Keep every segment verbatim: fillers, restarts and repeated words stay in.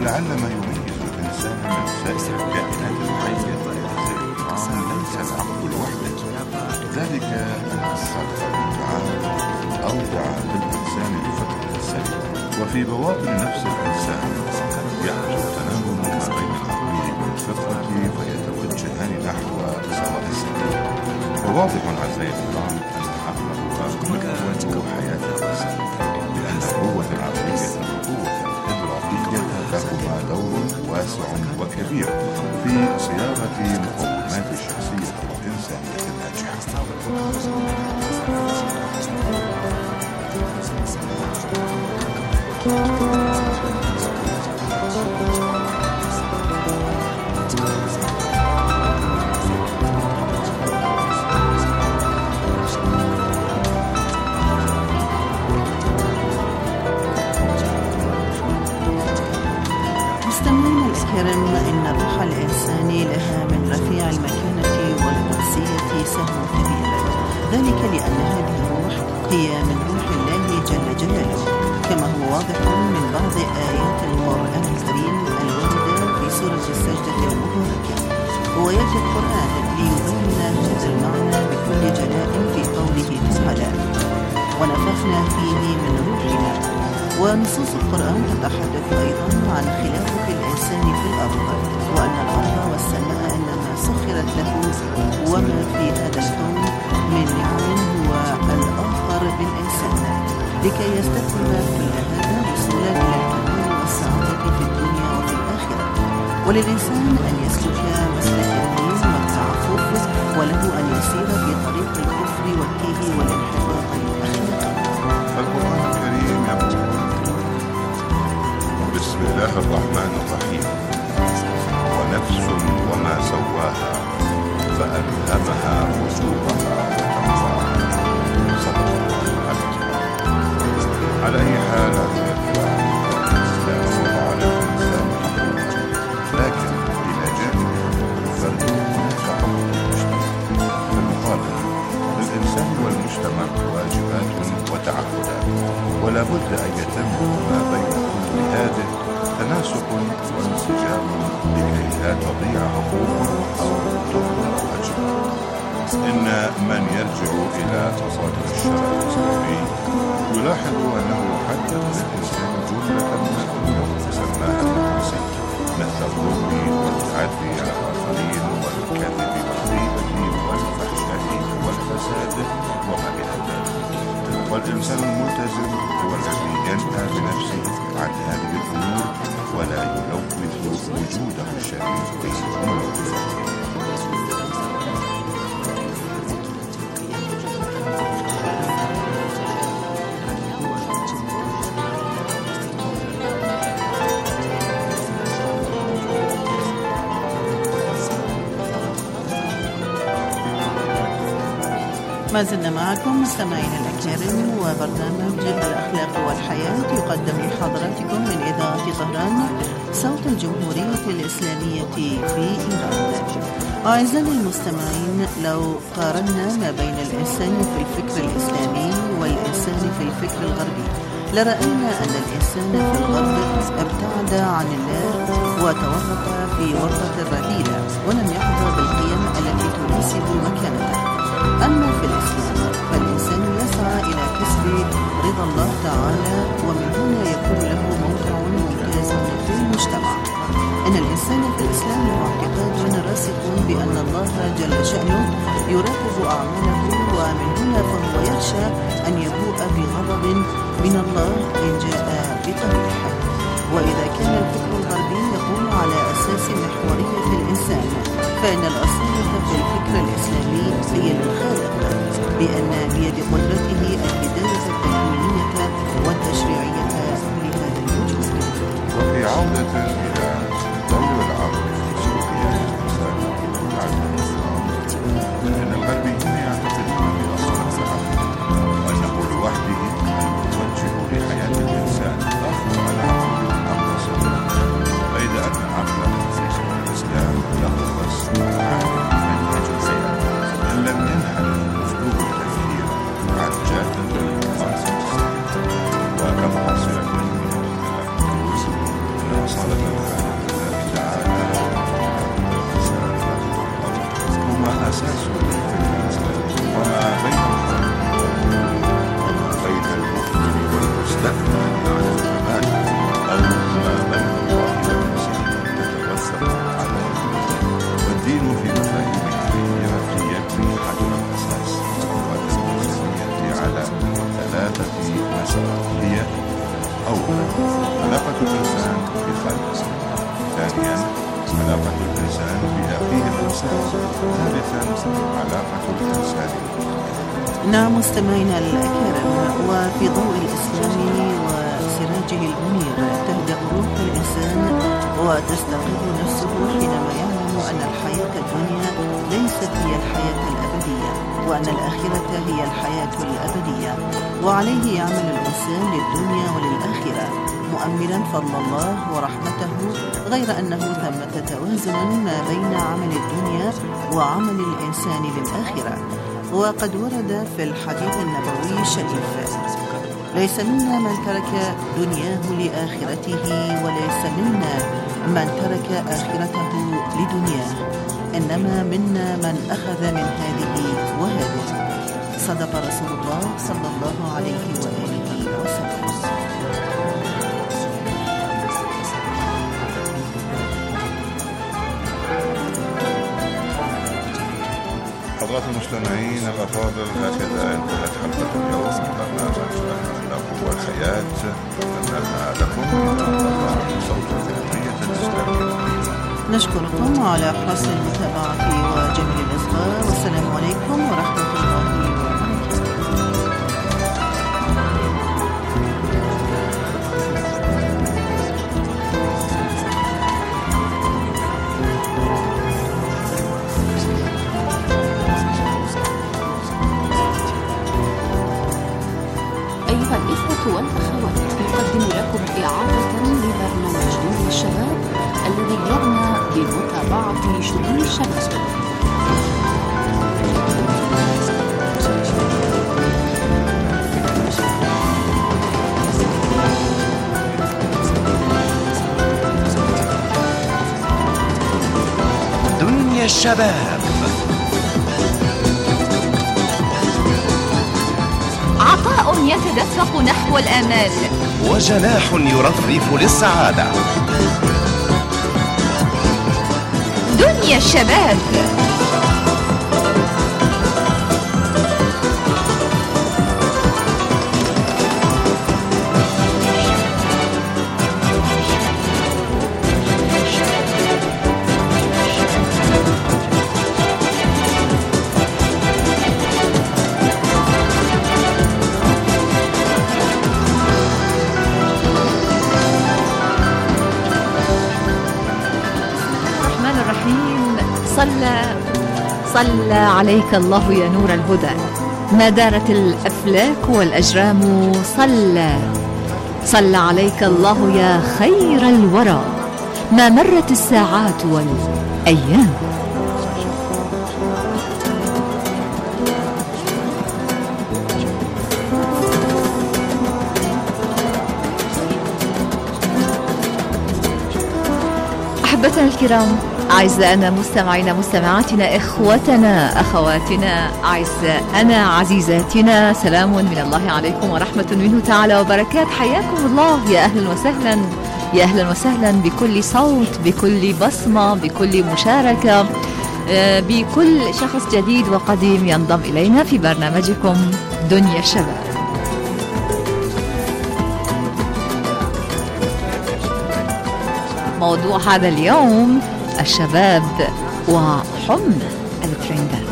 ولعل ما يميز الإنسان من سائر الكائنات الحية ليس العقل وحده، ذلك أن الخالق تعالى أودع في الإنسان الفطرة السليمة، وفي بواطن نفس الإنسان يحدث تناغم ما بين العقل والفطرة فيتوجهان نحو سواء السبيل. وواضح عزيزي الكرام أن العقل هو محور حياة الإنسان، لأن القوة العقلية والقوة الإدراكية لهما دور واسع وكبير في صياغة مقومات الشخصية الإنسانية الناجحة. مستمعينا الكرام، إن الروح الإنساني لها من رفيع المكانة والقدسية سهم كبير، ذلك لأن هذه الروح هي من روح الله جل جلاله، كما هو واضح من بعض آيات القرآن الكريم الواردة في سورة السجدة المباركة. ويأتي القرآن ليبين هذا المعنى بكل جلاء في قوله تعالى: ونفخنا فيه من روحنا. ونصوص القرآن تتحدث أيضا عن خلافة الإنسان في الأرض، وأن الأرض والسماء إنما سخرت له وما في هذا الكون من نعم هو الآخر بالإنسان، لكي يستكمل كل هذا وصولا إلى الكمال والسعادة في الدنيا وفي الآخرة. وللإنسان أن يسلك مسلك الدين والتعفف، وله أن يسير في طريق الكفر والتيه والانحطاط الأخلاقي. القرآن الكريم يقول: بسم الله الرحمن الرحيم، ونفس وما سواها فألهمها فجورها وتقواها. صدق الله. على أي حال الإسلام وضع للإنسان حقوقا، لكن إذا جاء الفرد هناك حقوق المجتمع. فالمقابل للإنسان والمجتمع واجبات وتعهدات، ولا بد أن يتم ما بين كل هذه تناسق وانسجام لكي لا تضيع حقوق أو تهمل واجبات. إن من يرجع إلى مصادر الشرع الإسلامي يلاحظ أنه حدد للإنسان جملة من الأمور سماها المعاصي، مثل الظلم والتعدي على الآخرين والكذب والغيبة والفحشاء والفساد وما إلى ذلك. والإنسان الملتزم هو الذي ينهى بنفسه عن هذه الأمور ولا يلوث وجوده الشريف بملوثاته. ما زلنا معكم مستمعينا الأكارم، وبرنامج الأخلاق والحياة يقدم لحضراتكم من إذاعة طهران صوت الجمهورية الإسلامية في إيران. أعزائي المستمعين، لو قارنا ما بين الإنسان في الفكر الإسلامي والإنسان في الفكر الغربي لرأينا أن الإنسان في الغرب ابتعد عن الله وتورط في ورطة الرذيلة ولم يحظى بالقيم التي تناسب مكانته. أما في الإسلام فالإنسان يسعى إلى كسب رضا الله تعالى، ومن هنا يكون له موقع ممتاز في المجتمع. إن الإنسان في الإسلام هو اعتقاد راسخ بأن الله جل شأنه يراقب أعماله، ومن هنا فهو يخشى أن يبوء بغضب من الله إن جاء بقبيح. وإذا كان الفكر الغربي يقوم على أساس محورية الإنسان، فإن الأصالة في الفكر الإسلامي هي للخالق، بأن بيد قدرته الهداية التكوينية والتشريعية لهذا الوجود. وفي عودة إلى دور العقل في سلوكيات الإنسان فإن الغربيين يعتقدون بأصالة العقل وأنه لوحده الموجه لحياة الإنسان أفضل على عقل أقصى، فإذا أن العقل في الإسلام يقص عن منهج الحياة إن لم ينحل أسلوب التفكير عن جادة المقاصد وكم حاصلة من الأمور إن أصالة ثانيا علاقة الإنسان بأخيه الإنسان. ثالثا علاقة الإنسان بالطبيعة. نعم مستمعينا الكرام، وفي ضوء الإسلام وسراجه المنير تهدأ روح الإنسان وتستقر نفسه حينما يعلم أن الحياة الدنيا ليست هي الحياة الأبدية، وأن الآخرة هي الحياة الأبدية، وعليه يعمل الإنسان للدنيا وللآخرة مؤملا فضل الله ورحمته، غير أنه ثمة توازن ما بين عمل الدنيا وعمل الإنسان للآخرة. وقد ورد في الحديث النبوي الشريف: ليس منا من ترك دنياه لآخرته، وليس منا من ترك آخرته لدنياه، إنما منا من أخذ من هذه وهذه. صدق رسول الله صلى الله عليه وآله وسلم. حضرات المستمعين الأفاضل، هكذا انتهت حلقة اليوم من برنامج الأخلاق والحياة. أتمنى لكم صوت الجمهورية الإسلامية. نشكركم على حسن المتابعة وجميل الإصغاء، والسلام عليكم ورحمة الله وبركاته. أيها الإخوة والأخوات، نقدم لكم إعادة لبرنامج دنيا الشباب الذي يعنى بمتابعة شؤون الشباب. دنيا الشباب، عطاء يتدفق نحو الآمال، وجناح يرفرف للسعادة. دنيا الشباب. صلى صلى عليك الله يا نور الهدى، ما دارت الأفلاك والأجرام، صلى صلى عليك الله يا خير الورى، ما مرت الساعات والأيام. أحبتنا الكرام، أعزائنا مستمعينا مستمعاتنا، إخوتنا أخواتنا، أعزائنا عزيزاتنا، سلام من الله عليكم ورحمة منه تعالى وبركات. حياكم الله، يا أهلا وسهلا، يا أهلا وسهلا بكل صوت، بكل بصمة، بكل مشاركة، بكل شخص جديد وقديم ينضم إلينا في برنامجكم دنيا الشباب. موضوع هذا اليوم: الشباب وحمى الترندات.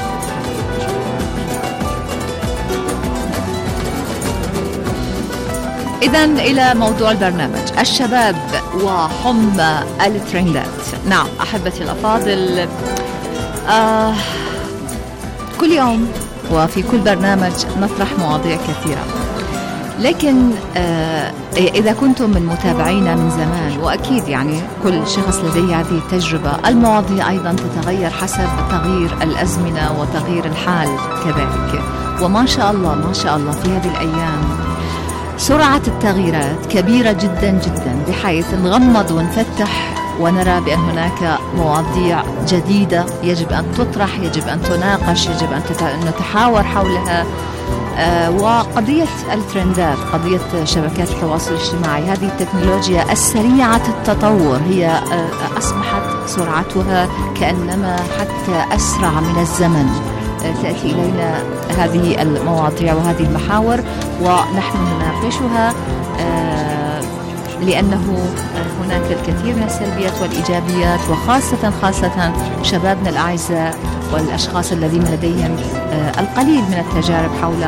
إذن إلى موضوع البرنامج: الشباب وحمى الترندات. نعم أحبتي الأفاضل، آه كل يوم وفي كل برنامج نطرح مواضيع كثيرة، لكن آه إذا كنتم من متابعينا من زمان، وأكيد يعني كل شخص لديه هذه التجربة، المواضيع أيضا تتغير حسب تغيير الأزمنة وتغيير الحال كذلك. وما شاء الله ما شاء الله في هذه الأيام سرعة التغييرات كبيرة جدا جدا، بحيث نغمض ونفتح ونرى بأن هناك مواضيع جديدة يجب أن تطرح، يجب أن تناقش، يجب أن نتحاور حولها. آه وقضية الترندات، قضية شبكات التواصل الاجتماعي، هذه التكنولوجيا السريعة التطور، هي آه أصبحت سرعتها كأنما حتى أسرع من الزمن. آه تأتي إلينا هذه المواضيع وهذه المحاور ونحن نناقشها. آه لأنه هناك الكثير من السلبيات والإيجابيات، وخاصة خاصة شبابنا الأعزاء والأشخاص الذين لديهم القليل من التجارب حول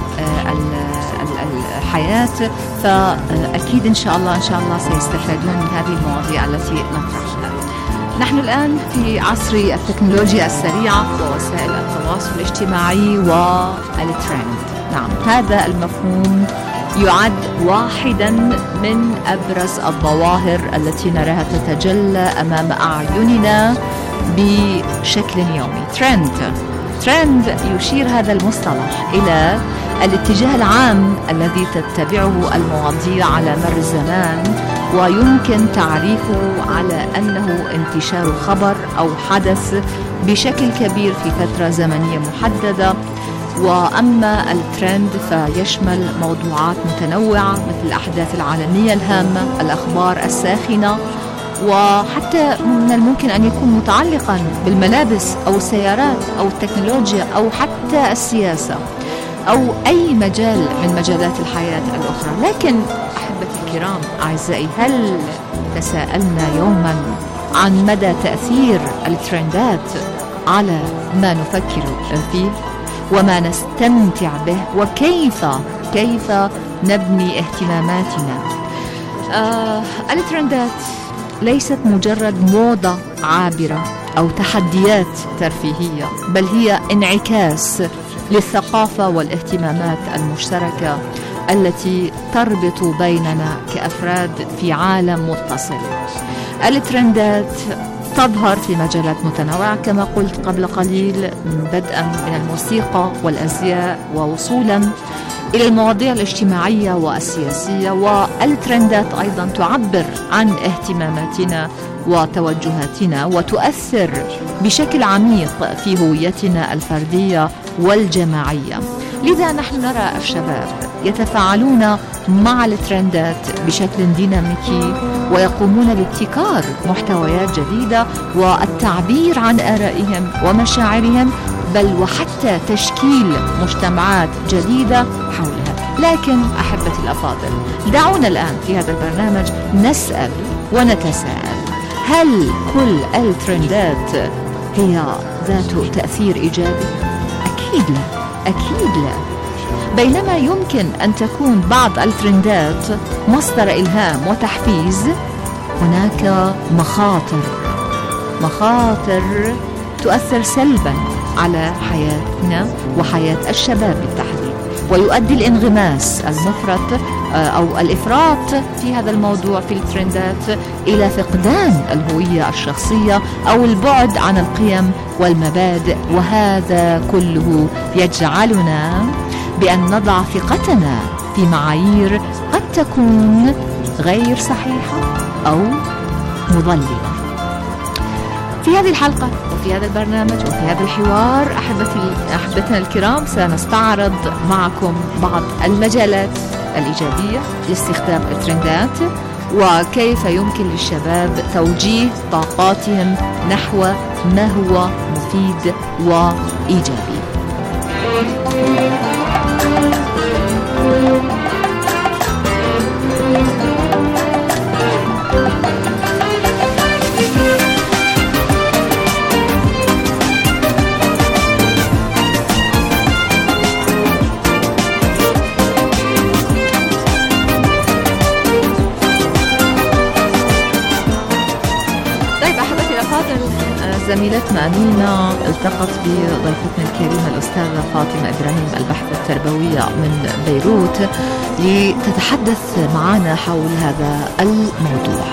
الحياة، فأكيد إن شاء الله إن شاء الله سيستفادون من هذه المواضيع التي نطرحها. نحن الآن في عصر التكنولوجيا السريعة ووسائل التواصل الاجتماعي والترند. نعم، هذا المفهوم يعد واحدا من أبرز الظواهر التي نراها تتجلى أمام أعيننا بشكل يومي. ترند ترند يشير هذا المصطلح إلى الاتجاه العام الذي تتبعه المواضيع على مر الزمان، ويمكن تعريفه على أنه انتشار خبر أو حدث بشكل كبير في فترة زمنية محددة. وأما الترند فيشمل موضوعات متنوعة مثل الأحداث العالمية الهامة، الأخبار الساخنة، وحتى من الممكن أن يكون متعلقا بالملابس أو السيارات أو التكنولوجيا أو حتى السياسة أو أي مجال من مجالات الحياة الأخرى. لكن أحبتي الكرام أعزائي، هل تساءلنا يوما عن مدى تأثير الترندات على ما نفكر فيه وما نستمتع به، وكيف كيف نبني اهتماماتنا؟ آه الترندات ليست مجرد موضة عابرة أو تحديات ترفيهية، بل هي انعكاس للثقافة والاهتمامات المشتركة التي تربط بيننا كأفراد في عالم متصل. الترندات تظهر في مجالات متنوعة كما قلت قبل قليل، بدءا من الموسيقى والأزياء ووصولا إلى المواضيع الاجتماعية والسياسية. والترندات أيضا تعبر عن اهتماماتنا وتوجهاتنا وتؤثر بشكل عميق في هويتنا الفردية والجماعية. لذا نحن نرى الشباب يتفاعلون مع الترندات بشكل ديناميكي ويقومون بابتكار محتويات جديدة والتعبير عن آرائهم ومشاعرهم، بل وحتى تشكيل مجتمعات جديدة حولها. لكن أحبتي الأفاضل، دعونا الآن في هذا البرنامج نسأل ونتساءل: هل كل الترندات هي ذات تأثير إيجابي؟ أكيد لا، أكيد لا. بينما يمكن أن تكون بعض الترندات مصدر إلهام وتحفيز، هناك مخاطر مخاطر تؤثر سلبا على حياتنا وحياة الشباب بالتحديد، ويؤدي الانغماس المفرط أو الإفراط في هذا الموضوع في الترندات إلى فقدان الهوية الشخصية أو البعد عن القيم والمبادئ. وهذا كله يجعلنا بأن نضع ثقتنا في معايير قد تكون غير صحيحة أو مضللة. في هذه الحلقة وفي هذا البرنامج وفي هذا الحوار أحبتي أحبتنا الكرام سنستعرض معكم بعض المجالات الإيجابية لاستخدام الترندات، وكيف يمكن للشباب توجيه طاقاتهم نحو ما هو مفيد وإيجابي. زميلتنا أمينة التقت بضيفتنا الكريمة الأستاذة فاطمة إبراهيم البحث التربوية من بيروت لتتحدث معنا حول هذا الموضوع.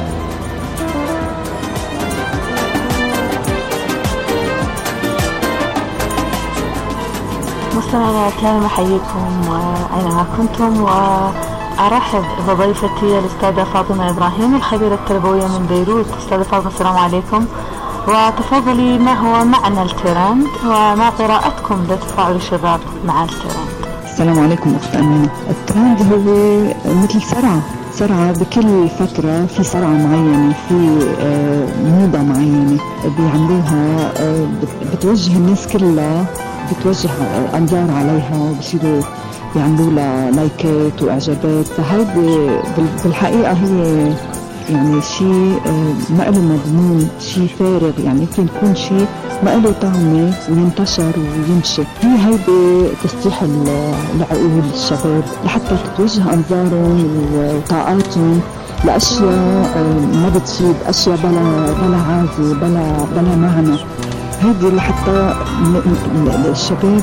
مستمعينا الكرام أحييكم أينما كنتم، وأرحب بضيفتي الأستاذة فاطمة إبراهيم الخبيرة التربوية من بيروت. أستاذة فاطمة السلام عليكم، وتفضلي ما هو معنى الترند وما قراءتكم لتفاعل الشباب مع الترند؟ السلام عليكم أخت أمينة. الترند هو مثل سرعة سرعة بكل فترة، في سرعة معينة، في موضة معينة بيعملوها بتوجه الناس كلها، بتوجه أنظار عليها وبصيروا يعملوا لها لايكات واعجابات. فهيدي بالحقيقه هي يعني شيء ما له مضمون، شيء فارغ، يعني يمكن يكون شيء ما له طعمه وينتشر ويمشي. هي هيدي تستيح العقول الشباب لحتى تتوجه انظارهم وطاقاتهم لاشياء ما بتفيد، اشياء بلا بلا عازه بلا بلا معنى. هيدي لحتى الشباب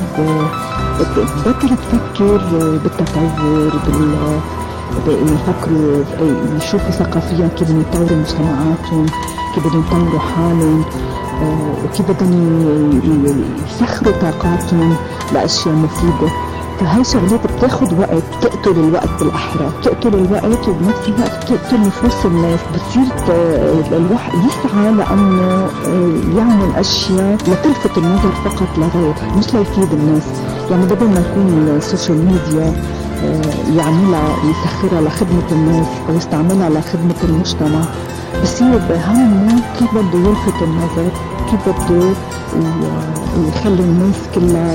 بطل تفكر بالتطور، بال يفكروا يشوفوا ثقافيا كيف بدهم يطوروا مجتمعاتهم، كيف بدهم يطوروا حالهم، وكيف بدهم يسخروا طاقاتهم لأشياء مفيدة. فهي شغلات بتاخد وقت، تقتل الوقت بالأحرى، تقتل الوقت وبنفس الوقت تقتل نفوس الناس. بتصير الواحد يسعى لأنه يعمل أشياء لتلفت النظر فقط لغير، مش ليفيد الناس. يعني بدل ما يكون السوشيال ميديا يعملها يسخرها لخدمة الناس أو يستعملها لخدمة المجتمع، بصير بهمه كيف بده يلفت النظر، كيف بده يخلي الناس كلها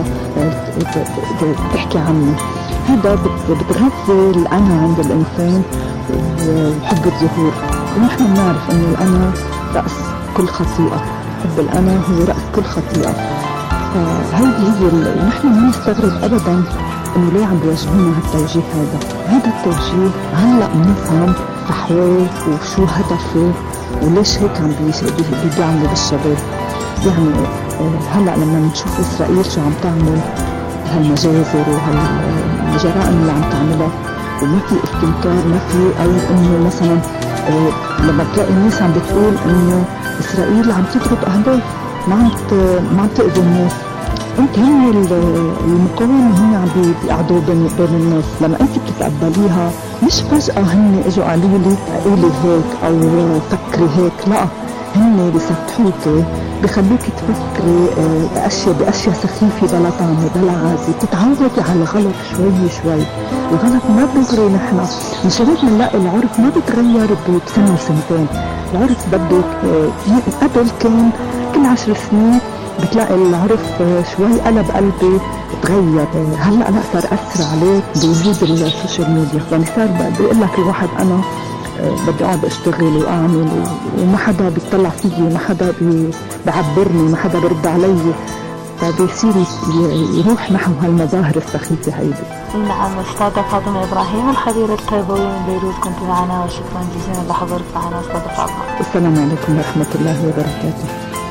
تحكي عنه. هذا بتغذي الأنا عند الإنسان وحب الظهور، ونحن بنعرف إنه الأنا رأس كل خطيئة، حب الأنا هو رأس كل خطيئة. فهذه هي نحن ما نستغرب أبدا إنه ليه عم بيوجهونا هالتوجيه هذا. هذا التوجيه هلأ بنفهم صحواه وشو هدفه وليش هيك عم بيعملوا بالشباب. يعني هلأ لما نشوف إسرائيل شو عم تعمل هالمجازر وهالجرائم اللي عم تعملها، وما في استنكار، ما في أي إنه مثلا لما بتلاقي الناس عم بتقول إنه إسرائيل عم تضرب أهداف، ما عم ما عم تأذي الناس. انت هن المقاومة هن عم بيقعدوا بين بين الناس. لما انت بتتقبليها مش فجأة هن اجوا قالوا لي قولي هيك او فكري هيك، لا، هن بيسطحوكي، بخلوك تفكري باشياء باشياء سخيفة بلا طعمة بلا عازة، تتعودي على الغلط شوي شوي. الغلط ما بيغري. نحن مش هيك بنلاقي العرف ما بتغير بسنة سنتين. العرف بده قبل كان كل عشر سنين بتلاقي العرف شوي قلب قلبي تغير. هلا لا، صار أثر عليه بوجود السوشيال ميديا. يعني صار بيقول لك الواحد أنا بدي أقعد أشتغل وأعمل وما حدا بيطلع فيي، ما حدا بيعبرني، ما حدا برد علي، فبيصير يروح نحو هالمظاهر السخيفة هيدي. نعم، أستاذة فاطمة إبراهيم الخبيرة التربوية من بيروت كنت معنا، وشكرا جزيلا لحضورك معنا أستاذة فاطمة. السلام عليكم ورحمة الله وبركاته.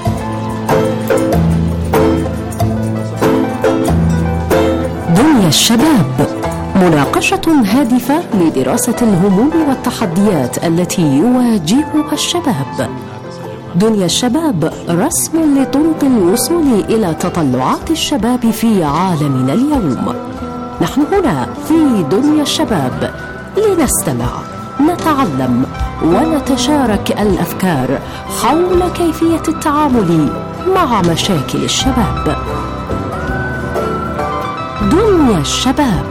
دنيا الشباب، مناقشة هادفة لدراسة الهموم والتحديات التي يواجهها الشباب. دنيا الشباب رسم لطرق الوصول إلى تطلعات الشباب في عالمنا اليوم. نحن هنا في دنيا الشباب لنستمع، نتعلم ونتشارك الأفكار حول كيفية التعامل مع مشاكل الشباب. دنيا الشباب.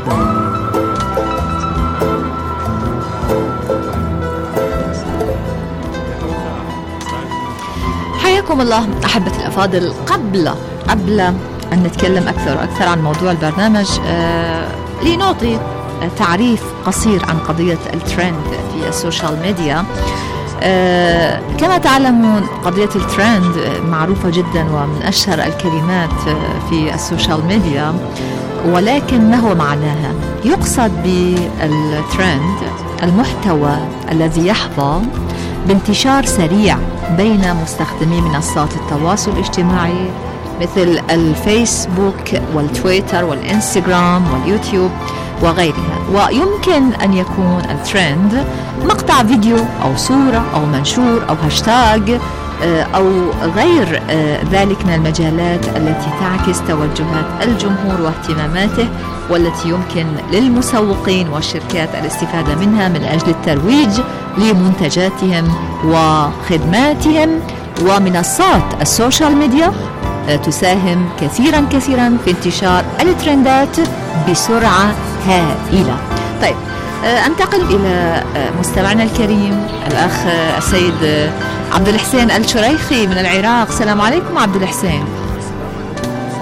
حياكم الله أحبتي الأفاضل. قبل قبل أن نتكلم أكثر وأكثر عن موضوع البرنامج، آه لنعطي تعريف قصير عن قضية الترند في السوشيال ميديا. آه كما تعلمون قضية الترند معروفة جدا ومن أشهر الكلمات في السوشيال ميديا، ولكن ما هو معناها؟ يقصد بالترند المحتوى الذي يحظى بانتشار سريع بين مستخدمي منصات التواصل الاجتماعي مثل الفيسبوك والتويتر والإنستغرام واليوتيوب وغيرها. ويمكن أن يكون الترند مقطع فيديو أو صورة أو منشور أو هاشتاج أو غير ذلك من المجالات التي تعكس توجهات الجمهور واهتماماته، والتي يمكن للمسوقين والشركات الاستفادة منها من أجل الترويج لمنتجاتهم وخدماتهم. ومنصات السوشيال ميديا تساهم كثيرا كثيرا في انتشار الترندات بسرعة هائلة. طيب، انتقل إلى مستمعنا الكريم الأخ السيد عبد الحسين الشريخي من العراق. السلام عليكم عبد الحسين.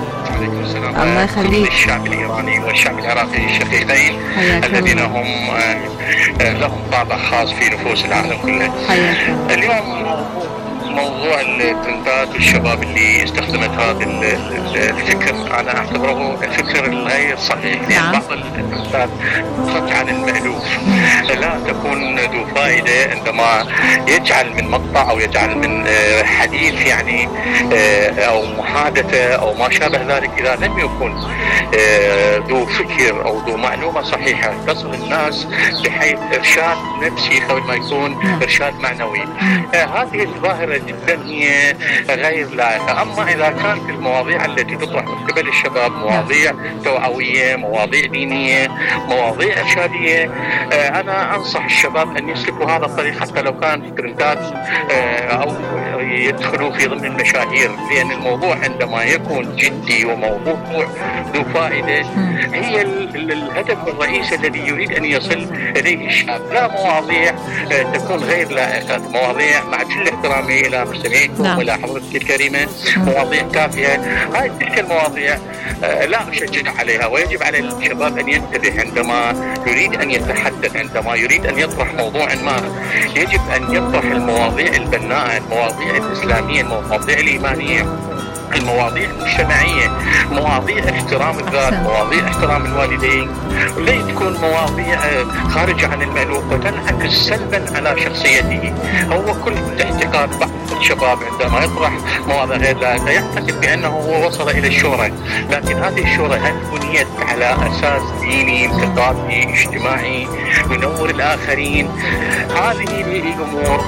وعليكم السلام. الله يخليك. الشعب الإيراني والشعب العراقي الشقيقين الذين هم لهم طابع خاص في نفوس العالم كله. اليوم موضوع الترندات والشباب اللي استخدمت هذا الفكر، انا اعتبره الفكر الغير صحيح. نعم. بعض الترندات تخرج عن المألوف، لا تكون ذو فائده عندما يجعل من مقطع او يجعل من حديث يعني او محادثه او ما شابه ذلك، اذا لم يكن ذو فكر او ذو معلومه صحيحه تصل الناس بحيث ارشاد نفسي قبل ما يكون ارشاد معنوي. هذه الظاهره جدا هي غير لائقه. اما اذا كانت المواضيع التي تطرح من قبل الشباب مواضيع توعويه، مواضيع دينيه، مواضيع ارشاديه، انا انصح الشباب ان يسلكوا هذا الطريق حتى لو كان ترندات او يدخلوا في ضمن المشاهير، لان الموضوع عندما يكون جدي وموضوع ذو فائده هي الهدف الرئيسي الذي يريد ان يصل اليه الشاب، لا مواضيع تكون غير لائقه، مواضيع مع كل احترامي الى مستمعيكم نعم. والى حضرتك الكريمه مواضيع تافهه. هاي تلك المواضيع لا اشجع عليها، ويجب على الشباب ان ينتبه عندما يريد ان يتحدث، عندما يريد ان يطرح موضوع ما يجب ان يطرح المواضيع البناءه، المواضيع الاسلاميه، المواضيع الايمانيه، المواضيع المجتمعية، مواضيع احترام الذات، مواضيع احترام الوالدين، لا تكون مواضيع خارجة عن المألوف وتنعكس سلبا على شخصيته. هو كل اعتقاد بعض الشباب عندما يطرح مواضيع غير لائقة يعتقد بأنه هو وصل إلى الشهرة، لكن هذه الشهرة هل بنيت على أساس ديني، ثقافي، اجتماعي، ينور الآخرين؟ هذه الأمور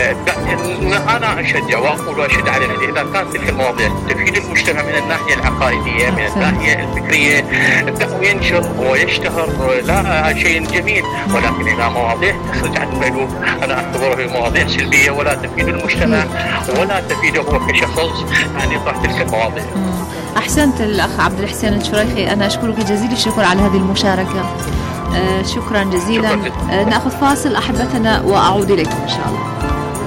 أنا أشجع وأقول وأشد عليها إذا كانت تلك المواضيع تفيد المجتمع من الناحية العقائدية، من الناحية الفكرية، أنه ينشر ويشتهر، لا شيء جميل. ولكن إذا مواضيع تخرج عن المألوف أنا أعتبرها مواضيع سلبية ولا تفيد المجتمع ولا تفيده هو كشخص أن يطرح تلك المواضيع. أحسنت الأخ عبد الحسين الشريخي، أنا أشكرك جزيل الشكر على هذه المشاركة. آه شكرا جزيلا. آه نأخذ فاصل أحبتنا وأعود إليكم إن شاء الله.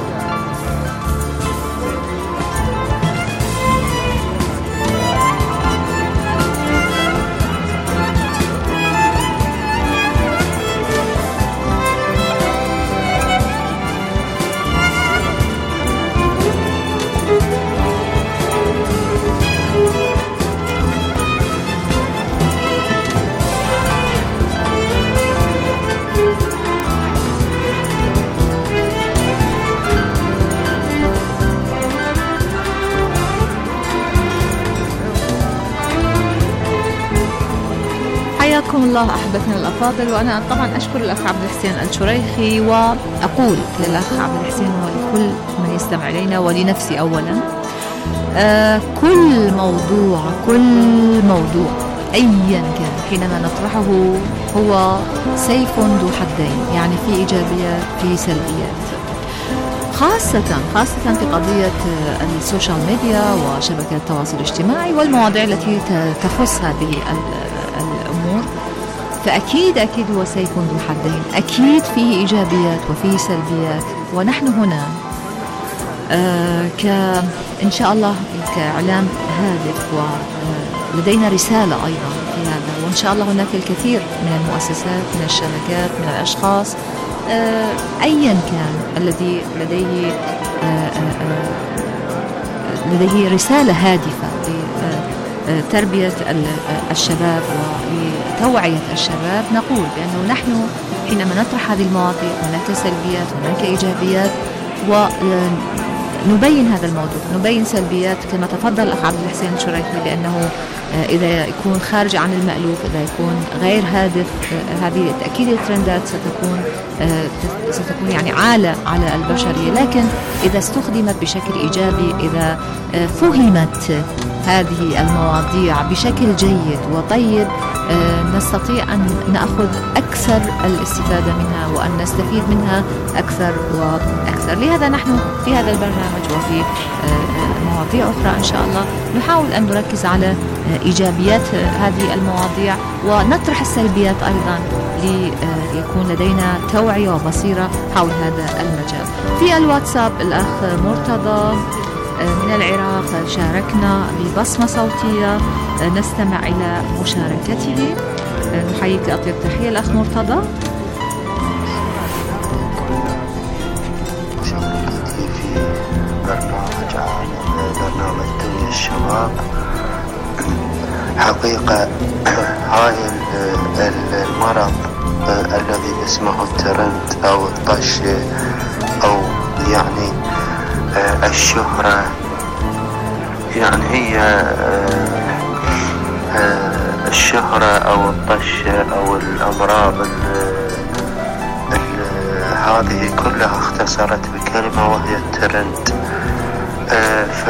حياكم الله أحبتنا الأفاضل، وأنا طبعا أشكر الأخ عبد الحسين الشريخي، وأقول للأخ عبد الحسين ولكل من يستمع إلينا ولنفسي أولا، آه كل موضوع كل موضوع أيا كان حينما نطرحه هو سيف ذو حدين، يعني في إيجابيات في سلبيات، خاصة خاصة في قضية السوشيال ميديا وشبكات التواصل الاجتماعي والمواضيع التي تخص هذه الأمور. فأكيد أكيد هو سيف ذو حدين، أكيد فيه إيجابيات وفيه سلبيات، ونحن هنا آه ك إن شاء الله كإعلام هادف ولدينا رسالة أيضا في هذا، وإن شاء الله هناك الكثير من المؤسسات، من الشبكات، من الأشخاص آه أيا كان الذي لديه آه آه لديه رسالة هادفة لتربية الشباب ولتوعية الشباب. نقول بأنه نحن حينما نطرح هذه المواضيع هناك سلبيات هناك إيجابيات، ونبين هذا الموضوع، نبين سلبيات كما تفضل الأخ عبد الحسين الشريخي، لأنه إذا يكون خارج عن المألوف، إذا يكون غير هادف، هذه تأكيد الترندات ستكون ستكون يعني عالة على البشرية، لكن إذا استخدمت بشكل إيجابي، إذا فهمت هذه المواضيع بشكل جيد وطيب، نستطيع أن نأخذ أكثر الاستفادة منها وأن نستفيد منها أكثر وأكثر. لهذا نحن في هذا البرنامج وفي مواضيع أخرى إن شاء الله نحاول أن نركز على إيجابيات هذه المواضيع ونطرح السلبيات أيضا ليكون لدينا توعية وبصيرة حول هذا المجال. في الواتساب الأخ مرتضى من العراق شاركنا ببصمة صوتية نستمع إلى مشاركته. نحييك أطيب تحية الأخ مرتضى. مشاركتي في برنامج عالم برنامج دنيا الشباب. حقيقة هاي المرض الذي اسمه الترند أو الطش أو يعني الشهرة، يعني هي الشهرة أو الطش أو الأمراض هذه كلها اختصرت بكلمة وهي الترند. ف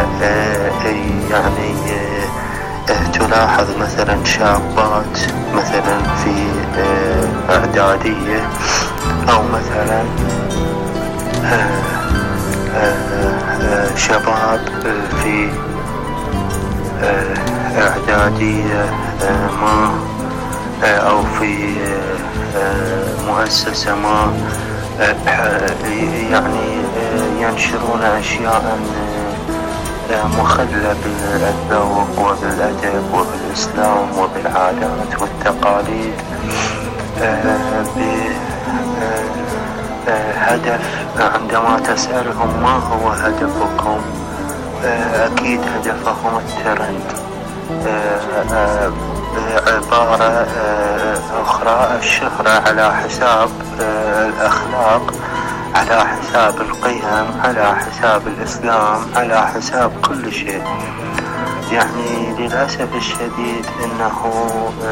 يعني تلاحظ مثلا شابات مثلا في إعدادية أو مثلا شباب في إعدادية ما أو في مؤسسة ما، يعني ينشرون أشياء مخلة بالذوق وبالأدب وبالإسلام وبالعادات والتقاليد بهدف. عندما تسألهم ما هو هدفكم، أكيد هدفهم الترند. بعبارة أخرى الشهرة على حساب الأخلاق، على حساب القيم، على حساب الإسلام، على حساب كل شيء. يعني للأسف الشديد أنه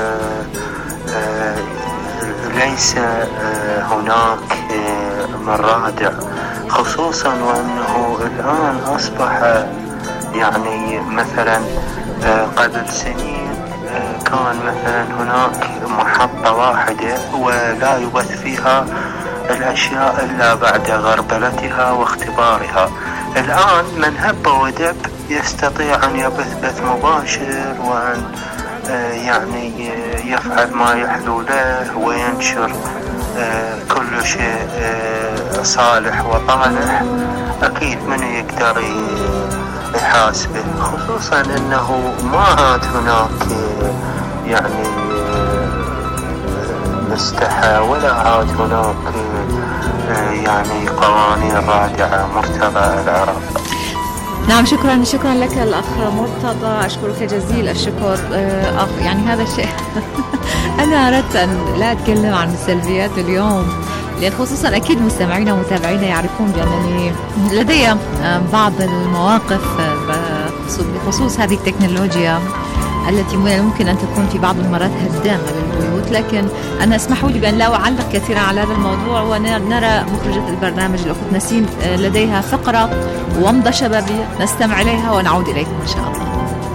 ليس هناك مرادع، خصوصا وأنه الآن أصبح يعني مثلا قبل سنين كان مثلا هناك محطة واحدة ولا يبث فيها الأشياء إلا بعد غربلتها واختبارها. الآن من هب ودب يستطيع أن يبث بث مباشر وأن يعني يفعل ما يحلو له وينشر كل شيء صالح وطالح. أكيد من يقدر يحاسبه، خصوصا أنه ما عاد هناك يعني مستحى ولا عاد هناك يعني قوانين رادعة. مرتضى العراق. نعم، شكرا شكرا لك الأخ مرتضى، أشكرك جزيل الشكر. أخ يعني هذا الشيء أنا أردت أن لا أتكلم عن السلبيات اليوم، لأن خصوصا أكيد مستمعينا ومتابعينا يعرفون بأنني لدي بعض المواقف بخصوص هذه التكنولوجيا التي ممكن أن تكون في بعض المرات هدامة للبيوت، لكن أنا اسمحوا لي بأن لا أعلق كثيرا على هذا الموضوع، ونرى مخرجة البرنامج الأخت نسيم لديها فقرة ومضة شبابية نستمع إليها ونعود إليكم إن شاء الله.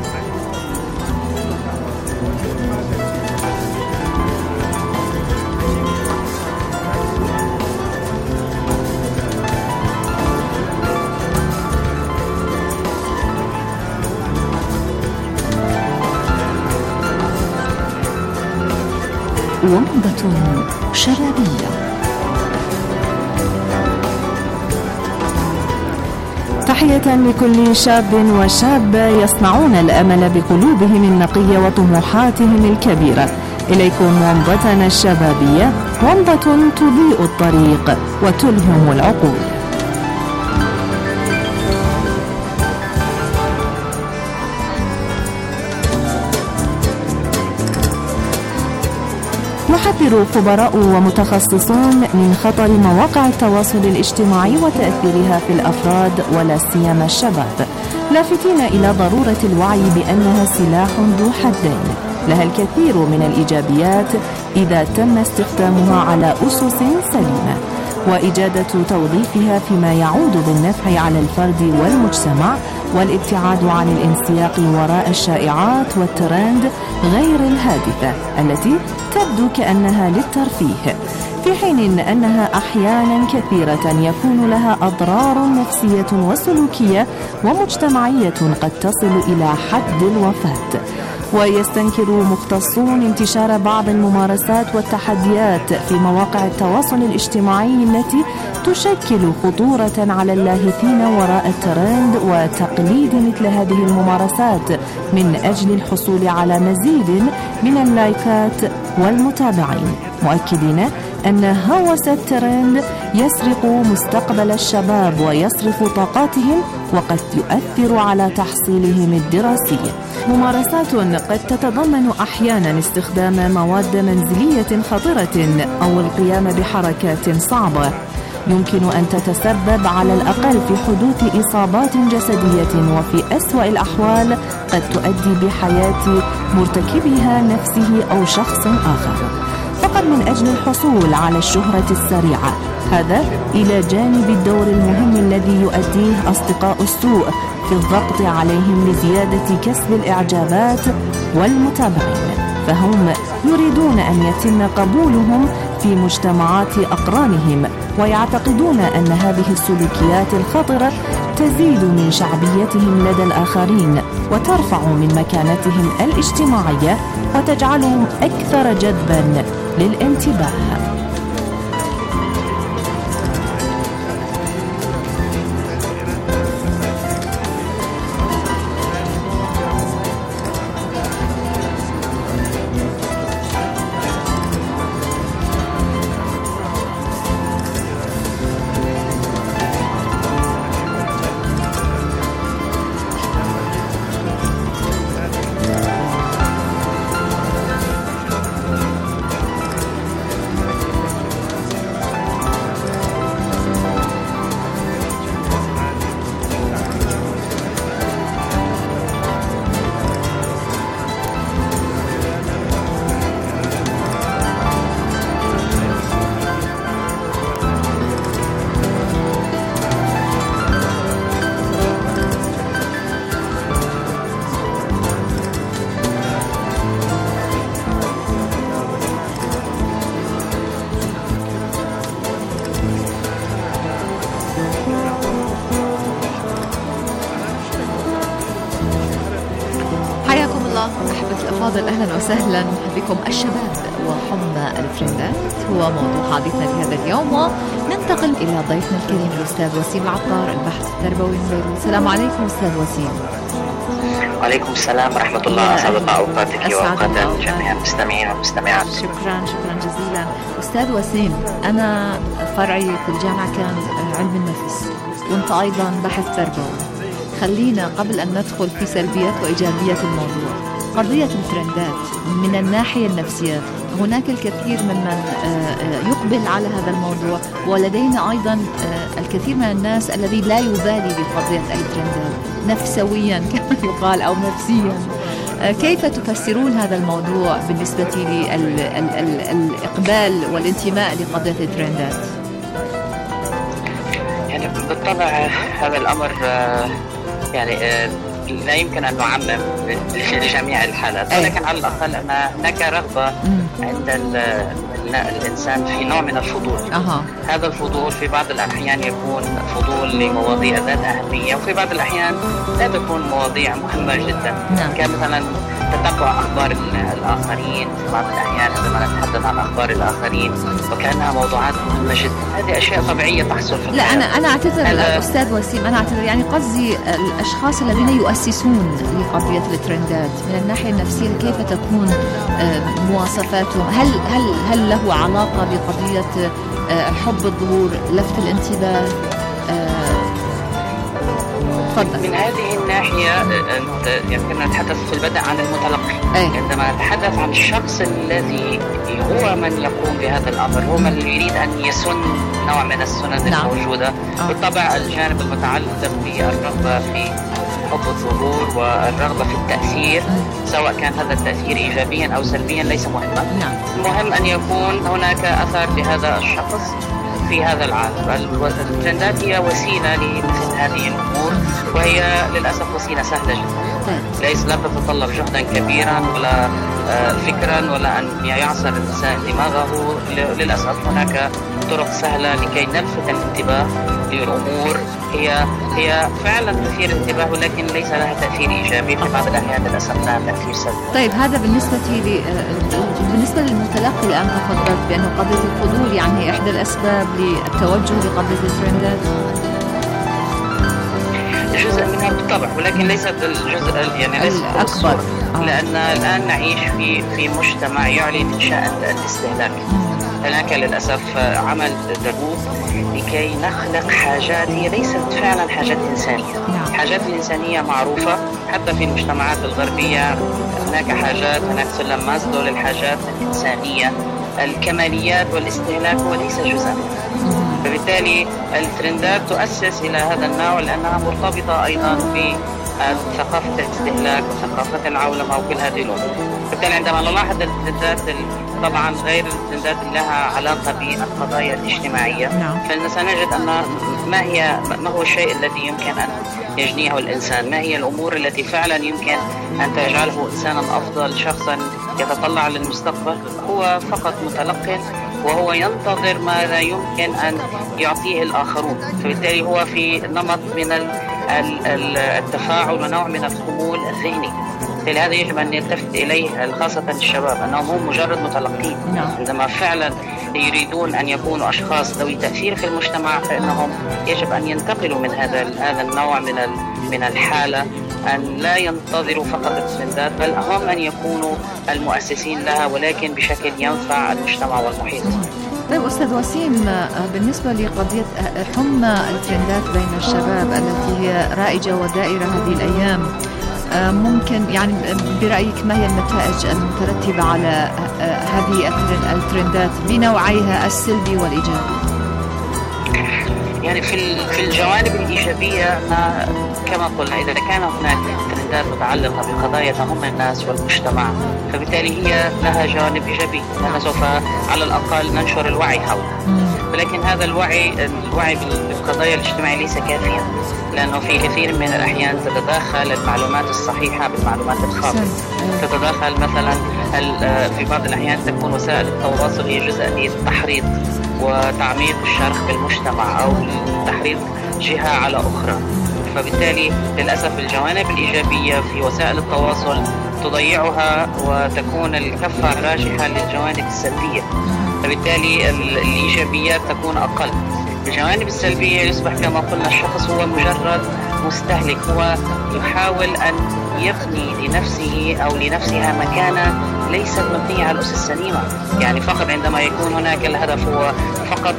ومضة شبابية. تحية لكل شاب وشابة يصنعون الأمل بقلوبهم النقية وطموحاتهم الكبيرة. إليكم ومضتنا الشبابية، ومضة تضيء الطريق وتلهم العقول. يحذر خبراء ومتخصصون من خطر مواقع التواصل الاجتماعي وتأثيرها في الأفراد ولا سيما الشباب، لافتين إلى ضرورة الوعي بأنها سلاح ذو حدين، لها الكثير من الإيجابيات إذا تم استخدامها على أسس سليمة، وإجادة توظيفها فيما يعود بالنفع على الفرد والمجتمع، والابتعاد عن الانسياق وراء الشائعات والترند غير الهادفة التي تبدو كأنها للترفيه، في حين أنها أحيانا كثيرة يكون لها أضرار نفسية وسلوكية ومجتمعية قد تصل إلى حد الوفاة. ويستنكر مختصون انتشار بعض الممارسات والتحديات في مواقع التواصل الاجتماعي التي تشكل خطورة على اللاهثين وراء الترند وتقليد مثل هذه الممارسات من أجل الحصول على مزيد من اللايكات والمتابعين، مؤكدين أن هوس الترند يسرق مستقبل الشباب ويصرف طاقاتهم وقد يؤثر على تحصيلهم الدراسي. ممارسات قد تتضمن أحيانا استخدام مواد منزلية خطرة أو القيام بحركات صعبة يمكن أن تتسبب على الأقل في حدوث إصابات جسدية، وفي أسوأ الأحوال قد تؤدي بحياة مرتكبها نفسه أو شخص آخر، فقط من أجل الحصول على الشهرة السريعة. هذا إلى جانب الدور المهم الذي يؤديه أصدقاء السوء في الضغط عليهم لزيادة كسب الإعجابات والمتابعين، فهم يريدون أن يتم قبولهم في مجتمعات أقرانهم، ويعتقدون أن هذه السلوكيات الخطرة تزيد من شعبيتهم لدى الآخرين وترفع من مكانتهم الاجتماعية وتجعلهم أكثر جذبا للانتباه. أحبة الأفاضل، أهلا وسهلا بكم. الشباب وحمى الترندات هو موضوع حديثنا لهذا اليوم، وننتقل إلى ضيفنا الكريم الأستاذ وسيم العطار، الباحث التربوي من بيروت. السلام عليكم أستاذ وسيم. وعليكم السلام ورحمة الله. أسعد أوقاتك وأوقات جميع المستمعين والمستمعات. شكرا شكرا جزيلا. أستاذ وسيم، أنا فرعي في الجامعة كان علم النفس، وأنت أيضا باحث تربوي. خلينا قبل أن ندخل في سلبيات وإيجابيات الموضوع، قضية الترندات من الناحية النفسية، هناك الكثير ممن يقبل على هذا الموضوع، ولدينا أيضا الكثير من الناس الذي لا يبالي بقضية الترندات نفسويا كما يقال أو نفسيا. كيف تفسرون هذا الموضوع بالنسبة للإقبال والانتماء لقضية الترندات؟ يعني بالطبع هذا الأمر يعني لا يمكن أن نعمم لجميع الحالات، ولكن على الأقل أن هناك رغبة عند الإنسان في نوع من الفضول. أه. هذا الفضول في بعض الأحيان يكون فضول لمواضيع ذات أهمية، وفي بعض الأحيان لا تكون مواضيع مهمة جدا. نعم. كمثلا تتبع أخبار الآخرين في بعض الأحيان عندما نتحدث عن أخبار الآخرين وكأنها موضوعات مهمة جدا. هذه أشياء طبيعية تحصل في لا أنا أنا أعتذر أستاذ وسيم، أنا أعتذر، يعني قصدي الأشخاص الذين يؤسسون لقضية الترندات من الناحية النفسية كيف تكون مواصفاتهم؟ هل هل هل له علاقة بقضية حب الظهور، لفت الانتباه؟ تفضل. من هذه الناحية يمكن نتحدث في البدء عن المتلقي. أي. عندما نتحدث عن الشخص الذي هو من يقوم بهذا الأمر، هو من يريد أن يسن نوع من السنن. نعم. الموجودة. آه. بالطبع الجانب المتعلق بالرغبة في حب الظهور والرغبة في التأثير، سواء كان هذا التأثير إيجابيا أو سلبيا ليس مهما. نعم. المهم أن يكون هناك أثر لهذا الشخص في هذا العالم. الترندات هي وسيلة لمثل هذه الأمور، وهي للأسف وسيلة سهلة جدا، ليس لا تتطلب جهدا كبيرا ولا فكرا ولا أن يعصر الإنسان دماغه. للأسف هناك طرق سهلة لكي نلفت الانتباه للأمور هي هي فعلا تثير انتباه، ولكن ليس لها تأثير إيجابي، في بعض الأحيان للأسف لها تأثير سلبي. طيب هذا بالنسبة لي. بالنسبة للمتلقي الآن تفضلت بأنه قضية الفضول يعني هي إحدى الأسباب للتوجه لقضية الترندات. جزء منها بالطبع، ولكن ليست الجزء يعني ليست الأكبر، لأن الآن نعيش في في مجتمع يعلن شأن الاستهلاك. هناك للأسف عمل دؤوب لكي نخلق حاجات هي ليست فعلا حاجات إنسانية. الحاجات الإنسانية معروفة حتى في المجتمعات الغربية، هناك حاجات، هناك سلم ماسلو للحاجات الإنسانية. الكماليات والاستهلاك هو ليس جزء، فبالتالي الترندات تؤسس إلى هذا النوع لأنها مرتبطة أيضا بثقافة الاستهلاك وثقافة العولمة وكل هذه الأمور. بالتالي عندما نلاحظ الترندات طبعا غير الترندات اللي لها علاقة بالقضايا الاجتماعية، فإن سنجد أن ما هي ما هو الشيء الذي يمكن أن يجنيه الإنسان، ما هي الأمور التي فعلا يمكن أن تجعله إنسانا أفضل، شخصا يتطلع للمستقبل. هو فقط متلقٍ وهو ينتظر ماذا يمكن أن يعطيه الآخرون، فبالتالي هو في نمط من التفاعل ونوع من الخمول الذهني. لهذا يجب أن يلتفت إليه خاصة الشباب، أنهم هم مجرد متلقين. عندما فعلا يريدون أن يكونوا أشخاص ذوي تأثير في المجتمع، فإنهم يجب أن ينتقلوا من هذا هذا النوع من من الحالة، أن لا ينتظروا فقط الترندات، بل هم أن يكونوا المؤسسين لها، ولكن بشكل ينفع المجتمع والمحيط. طيب أستاذ وسيم، بالنسبة لقضية حمى الترندات بين الشباب التي هي رائجة ودائرة هذه الأيام، ممكن يعني برأيك ما هي النتائج المترتبة على هذه الترندات بنوعيها السلبي والإيجابي؟ يعني في في الجوانب الإيجابية كما قلنا، إذا كان هناك ترندات متعلقة بقضايا تهم الناس والمجتمع، فبالتالي هي لها جوانب إيجابية، لأننا سوف على الأقل ننشر الوعي حولها. ولكن هذا الوعي الوعي بالقضايا الاجتماعية ليس كافيا، لأنه في كثير من الأحيان تتداخل المعلومات الصحيحة بالمعلومات الخاطئة. تتداخل مثلا في بعض الأحيان تكون وسائل التواصل هي جزء من التحريض وتعميق الشرخ بالمجتمع أو تحريض جهة على أخرى، فبالتالي للأسف الجوانب الإيجابية في وسائل التواصل تضيعها وتكون الكفة راجحة للجوانب السلبية، فبالتالي الإيجابيات تكون أقل. الجوانب السلبية يصبح كما قلنا الشخص هو مجرد مستهلك، هو يحاول أن يبني لنفسه أو لنفسها مكانة ليست مبنية على الأسس السليمة. يعني فقط عندما يكون هناك الهدف هو فقط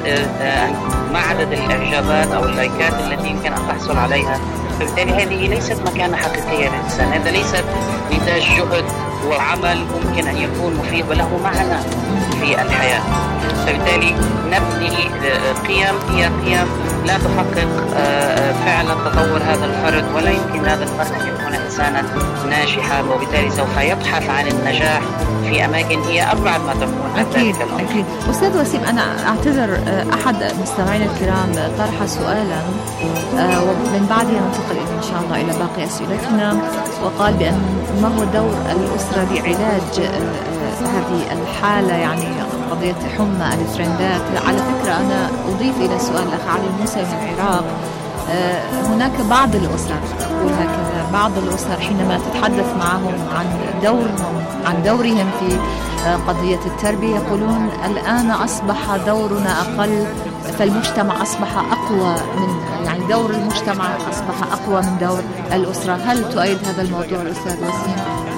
ما عدد الإعجابات أو اللايكات التي يمكن أن تحصل عليها، فبالتالي هذه ليست مكانة حقيقية للإنسان. هذا ليست نتاج جهد وعمل ممكن أن يكون مفيد وله معنى في الحياة. فبالتالي نبني قيم هي قيم لا تحقق فعلا تطور هذا الفرد، ولا يمكن هذا الفرد أن يكون إنسانا ناجحا، وبالتالي سوف يبحث عن النجاح في أماكن هي أبعد ما تكون عن ذلك الأمر. أكيد. أستاذ وسيم، أنا أعتذر أحد مستمعينا الكرام طرح سؤالا ومن بعدها ننتقل إن شاء الله إلى باقي أسئلتنا، وقال بأن ما هو دور الأسرة بعلاج هذه الحالة، يعني قضية حمى الترندات. على فكرة أنا أضيف إلى سؤال الأخ علي الموسى من العراق، هناك بعض الأسر أقول هكذا، بعض الأسر حينما تتحدث معهم عن دورهم عن دورهم في قضية التربية يقولون الآن أصبح دورنا أقل، فالمجتمع أصبح أقوى من يعني دور المجتمع أصبح أقوى من دور الأسرة. هل تؤيد هذا الموضوع الأستاذ وسيم؟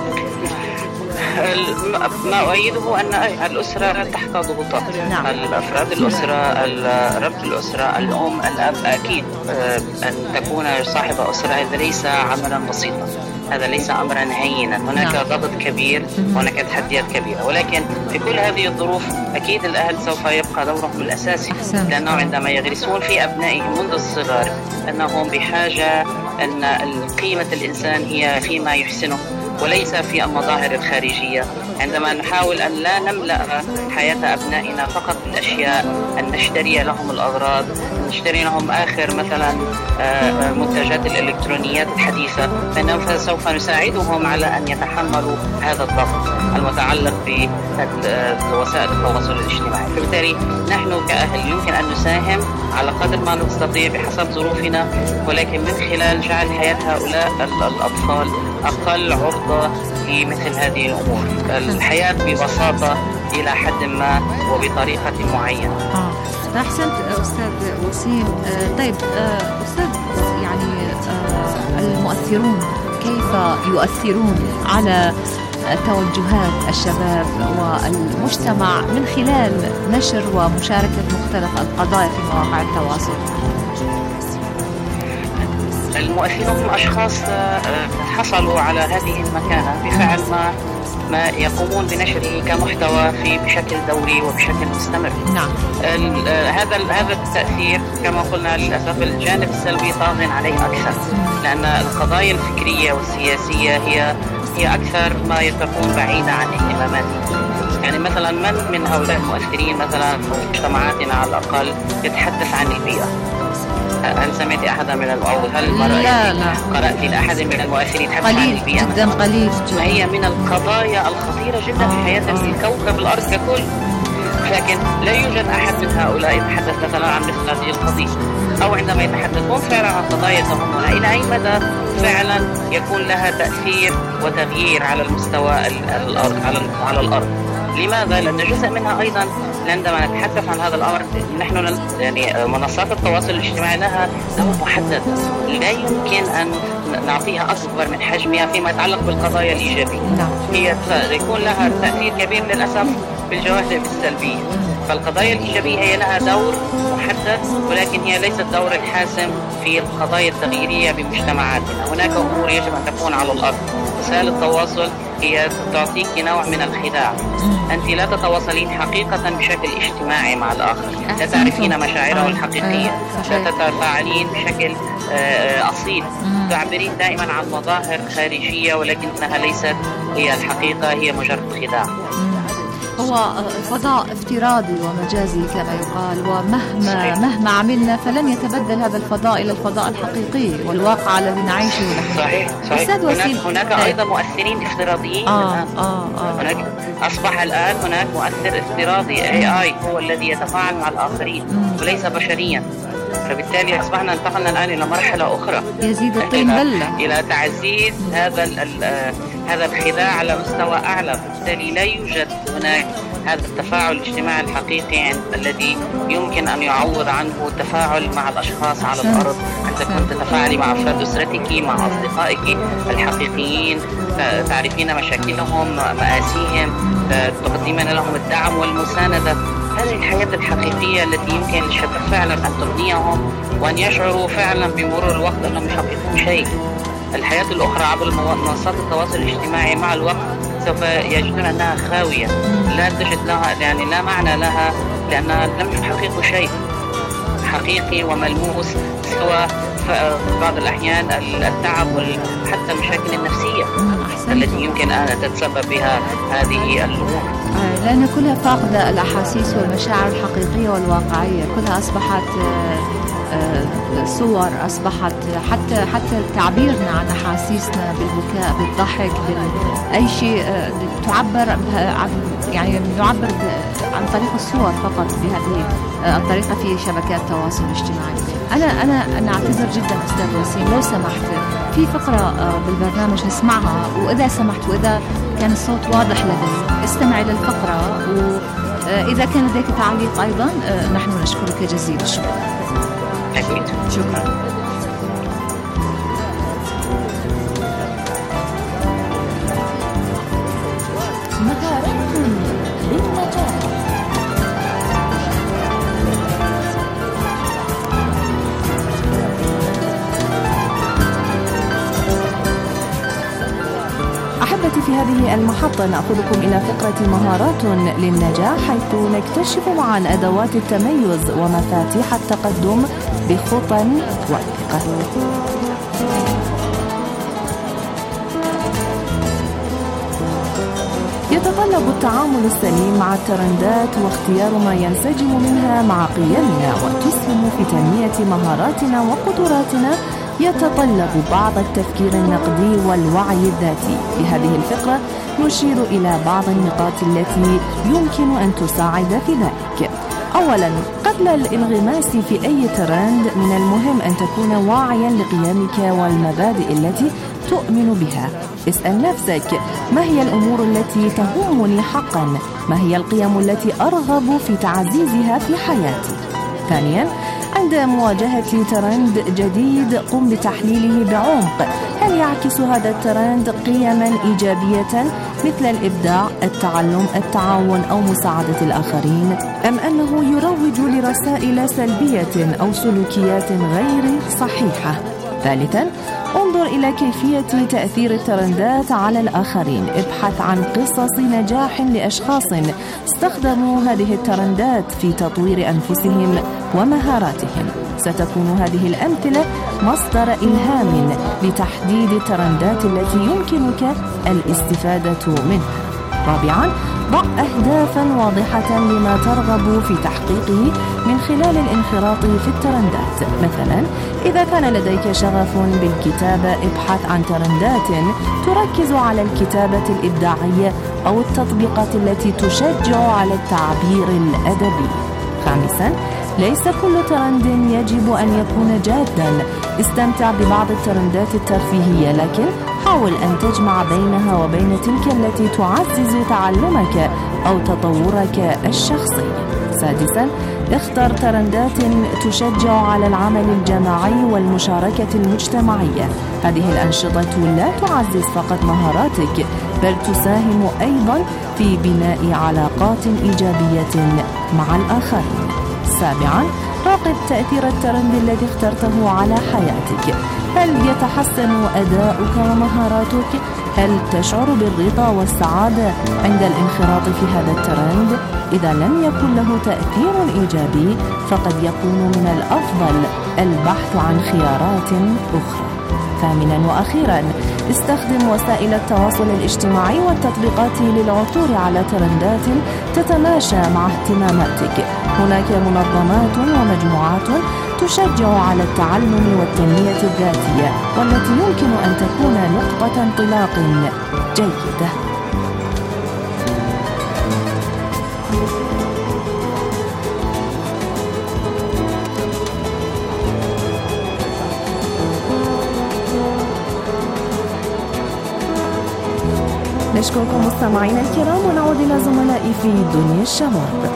ما أؤيده أن الأسرة تحت ضغوطات. نعم. الأفراد الأسرة، رب الأسرة، الأم، الأب، أكيد أن تكون صاحب أسرة هذا ليس عملا بسيطا، هذا ليس أمرا هينا، هناك نعم. ضغط كبير، هناك تحديات كبيرة، ولكن في كل هذه الظروف أكيد الأهل سوف يبقى دورهم الأساسي، لأنه عندما يغرسون في أبنائهم منذ الصغر أنهم بحاجة أن قيمة الإنسان هي فيما يحسنه وليس في المظاهر الخارجية. عندما نحاول أن لا نملأ حياة أبنائنا فقط بالأشياء، أن نشتري لهم الأغراض، نشتري لهم آخر مثلا منتجات الإلكترونيات الحديثة، فإنه سوف نساعدهم على أن يتحملوا هذا الضغط المتعلق بوسائل التواصل الاجتماعي. فبالتالي نحن كأهل يمكن أن نساهم على قدر ما نستطيع بحسب ظروفنا، ولكن من خلال جعل حياة هؤلاء الأطفال أقل عرضة لمثل هذه الأمور، الحياة ببساطة إلى حد ما وبطريقة معينة. آه. أحسنت أستاذ وسيم. آه طيب آه أستاذ، يعني آه المؤثرون كيف يؤثرون على توجهات الشباب والمجتمع من خلال نشر ومشاركة مختلف القضايا في مواقع التواصل؟ المؤثرون هم أشخاص حصلوا على هذه المكانة بفعل ما ما يقومون بنشره كمحتوى في بشكل دوري وبشكل مستمر. نعم. هذا هذا التأثير كما قلنا للأسف الجانب السلبي طاغٍ عليه أكثر، لأن القضايا الفكرية والسياسية هي هي أكثر ما تكون بعيدة عن اهتماماتنا. يعني مثلا من من هؤلاء المؤثرين مثلا في مجتمعاتنا على الأقل يتحدث عن البيئة؟ هل سمعت أحدا من المؤول؟ هل لا لا قرأت لأحد من المؤثرين يتحدث عن البيئة؟ قليل جدا قليل. وهي من القضايا الخطيرة جدا في حياة الكوكب الأرض ككل، لكن لا يوجد أحد من هؤلاء يتحدث مثلا عن مثل هذه القضية، أو عندما يتحدثون فعلا عن قضايا تهمنا إلى أي مدى فعلا يكون لها تأثير وتغيير على المستوى الأرض على على الأرض. لماذا؟ لأن جزء منها أيضا عندما نتحدث عن هذا الأمر نحن يعني منصات التواصل الاجتماعي لها دور محدد، لا يمكن أن نعطيها أكبر من حجمها فيما يتعلق بالقضايا الإيجابية. هي يكون لها تأثير كبير للأسف بالجوانب السلبية. فالقضايا الإيجابية هي لها دور محدد، ولكن هي ليست دور الحاسم في القضايا التغييرية بمجتمعاتنا. هناك أمور يجب أن تكون على الأرض. وسائل التواصل هي تعطيك نوع من الخداع، أنت لا تتواصلين حقيقة بشكل اجتماعي مع الآخر، لا تعرفين مشاعره الحقيقية، لا تتفاعلين بشكل أصيل، تعبرين دائما عن مظاهر خارجية ولكنها ليست هي الحقيقة، هي مجرد خداع. هو فضاء افتراضي ومجازي كما يقال، ومهما صحيح. مهما عملنا فلن يتبدل هذا الفضاء إلى الفضاء الحقيقي والواقع الذي نعيشه نحن. صحيح صحيح. هناك, هناك أيضا مؤثرين افتراضيين آه الآن. آه آه. هناك أصبح الآن هناك مؤثر افتراضي إيه آي هو الذي يتفاعل مع الآخرين مم. وليس بشريا. فبالتالي أصبحنا انتقلنا الآن إلى مرحلة أخرى، يزيد الطين بلة، إلى تعزيز هذا هذا الخداع على مستوى أعلى. بالتالي لا يوجد هناك هذا التفاعل الاجتماعي الحقيقي الذي يمكن أن يعوض عنه التفاعل مع الأشخاص على الأرض، أن تكون تتفاعلي مع أفراد أسرتك، مع أصدقائك الحقيقيين، تعرفين مشاكلهم، مآسيهم، تقدمين لهم الدعم والمساندة. هذه الحياة الحقيقية التي يمكن للشباب فعلا أن تغنيهم وأن يشعروا فعلا بمرور الوقت أنهم يحققون شيء. الحياة الأخرى عبر منصات التواصل الاجتماعي مع الوقت سوف يجدون أنها خاوية، لا تجد لها يعني لا معنى لها، لأنها لم يحققوا شيء حقيقي وملموس سوى بعض الأحيان التعب وحتى المشاكل النفسية التي يمكن أن تتسبب بها هذه الأمور، لأن كلها فاقدة الأحاسيس والمشاعر الحقيقية والواقعية. كلها أصبحت صور، أصبحت حتى حتى تعبيرنا عن أحاسيسنا بالبكاء، بالضحك، بأي شيء تعبر عن يعني نعبر عن طريق الصور فقط بهذه الطريقة في شبكات التواصل الاجتماعي. أنا أنا أنا أعتذر جدا أستاذ وسيم، لو سمحت في فقرة بالبرنامج نسمعها، وإذا سمحت وإذا كان الصوت واضح لديك استمع إلى الفقرة، وإذا كان لديك تعليق أيضا نحن نشكرك جزيل الشكر. أكيد. شكرا. مهارات للنجاح. أحبتي، في هذه المحطة نأخذكم إلى فقرة مهارات للنجاح، حيث نكتشف معا أدوات التميز ومفاتيح التقدم بخطى والثقة. يتطلب التعامل السليم مع الترندات واختيار ما ينسجم منها مع قيمنا وتسهم في تنمية مهاراتنا وقدراتنا. يتطلب بعض التفكير النقدي والوعي الذاتي. في هذه الفقرة نشير إلى بعض النقاط التي يمكن أن تساعد في ذلك. أولاً، قبل الانغماس في أي ترند من المهم أن تكون واعياً لقيمك والمبادئ التي تؤمن بها. اسأل نفسك: ما هي الأمور التي تهمني حقاً؟ ما هي القيم التي أرغب في تعزيزها في حياتي؟ ثانياً، عند مواجهة ترند جديد قم بتحليله بعمق. هل يعكس هذا الترند قيماً إيجابية مثل الإبداع، التعلم، التعاون أو مساعدة الآخرين، أم أنه يروج لرسائل سلبية أو سلوكيات غير صحيحة؟ ثالثاً، انظر إلى كيفية تأثير الترندات على الآخرين. ابحث عن قصص نجاح لأشخاص استخدموا هذه الترندات في تطوير أنفسهم ومهاراتهم. ستكون هذه الأمثلة مصدر إلهام لتحديد الترندات التي يمكنك الاستفادة منها. رابعاً، ضع أهدافاً واضحة لما ترغب في تحقيقه من خلال الانخراط في الترندات. مثلاً، إذا كان لديك شغف بالكتابة، ابحث عن ترندات تركز على الكتابة الإبداعية أو التطبيقات التي تشجع على التعبير الأدبي. خامساً، ليس كل ترند يجب أن يكون جاداً. استمتع ببعض الترندات الترفيهية، لكن حاول أن تجمع بينها وبين تلك التي تعزز تعلمك أو تطورك الشخصي. سادساً، اختر ترندات تشجع على العمل الجماعي والمشاركة المجتمعية. هذه الأنشطة لا تعزز فقط مهاراتك، بل تساهم أيضاً في بناء علاقات إيجابية مع الآخرين. سابعاً، راقب تأثير الترند الذي اخترته على حياتك. هل يتحسن أداؤك ومهاراتك؟ هل تشعر بالرضا والسعادة عند الانخراط في هذا الترند؟ إذا لم يكن له تأثير إيجابي، فقد يكون من الأفضل البحث عن خيارات أخرى. ثامناً وأخيراً، استخدم وسائل التواصل الاجتماعي والتطبيقات للعثور على ترندات تتماشى مع اهتماماتك. هناك منظمات ومجموعات تشجع على التعلم والتنمية الذاتية، والتي يمكن أن تكون نقطة انطلاق جيدة. نشكركم مستمعينا الكرام، ونعود إلى زملائي في دنيا الشباب.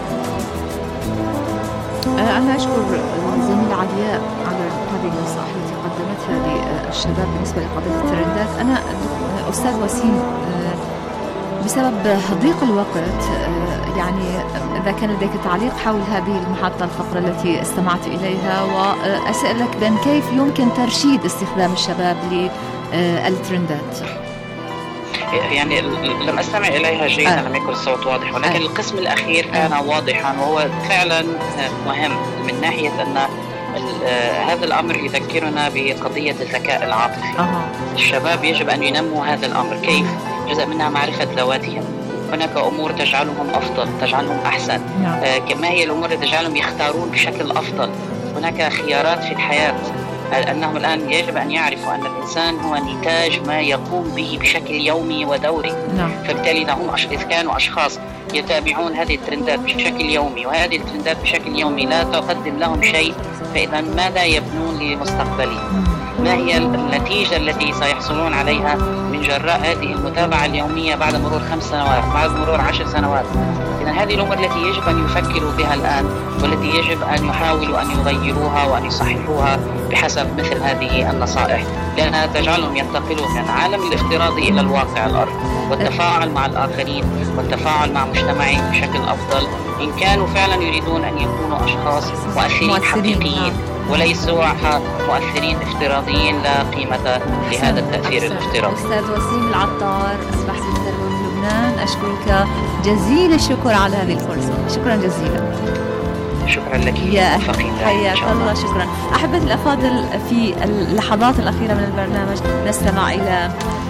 أنا أشكر الزميلة علياء على هذه النصائح التي قدمتها للشباب بالنسبة لقضية الترندات. أنا أستاذ وسيم، بسبب ضيق الوقت يعني إذا كان لديك تعليق حول هذه المحطة الفقرة التي استمعت إليها، وأسألك بأن كيف يمكن ترشيد استخدام الشباب للترندات. يعني لم أستمع إليها جيدا، لم يكن الصوت واضح، ولكن القسم الأخير كان واضحا، وهو فعلا مهم من ناحية أن هذا الأمر يذكرنا بقضية الذكاء العاطفي. أه. الشباب يجب أن ينموا هذا الأمر. كيف؟ جزء منها معرفة ذواتهم. هناك أمور تجعلهم أفضل، تجعلهم أحسن. آه كما هي الأمور التي تجعلهم يختارون بشكل أفضل. هناك خيارات في الحياة، أنهم الآن يجب أن يعرفوا أن الإنسان هو نتاج ما يقوم به بشكل يومي ودوري. نعم. فبالتالي هم إذا كانوا أشخاص يتابعون هذه الترندات بشكل يومي، وهذه الترندات بشكل يومي لا تقدم لهم شيء، فإذا ماذا يبنون لمستقبلهم؟ ما هي النتيجة التي سيحصلون عليها من جراء هذه المتابعة اليومية بعد مرور خمس سنوات، بعد مرور عشر سنوات؟ إذا هذه الأمور التي يجب أن يفكروا بها الآن، والتي يجب أن يحاولوا أن يغيروها وأن يصححوها بحسب مثل هذه النصائح، لأنها تجعلهم ينتقلوا من العالم الافتراضي إلى الواقع الأرض، والتفاعل مع الآخرين والتفاعل مع مجتمعهم بشكل أفضل، إن كانوا فعلا يريدون أن يكونوا أشخاص مؤثرين حقيقيين، وليسوا مؤثرين افتراضيين لا قيمة لهذا التأثير الافتراضي. أستاذ وسيم العطار، أصبحت من درب لبنان، أشكرك جزيل الشكر على هذه الفرصة. شكرا جزيلا. شكرا لك. يا حياك الله. شكرا. أحبة الأفاضل، في اللحظات الأخيرة من البرنامج نستمع إلى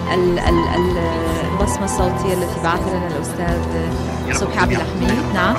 البصمة الصوتية التي بعثها لنا الأستاذ صبحي عبد الحميد. نعم.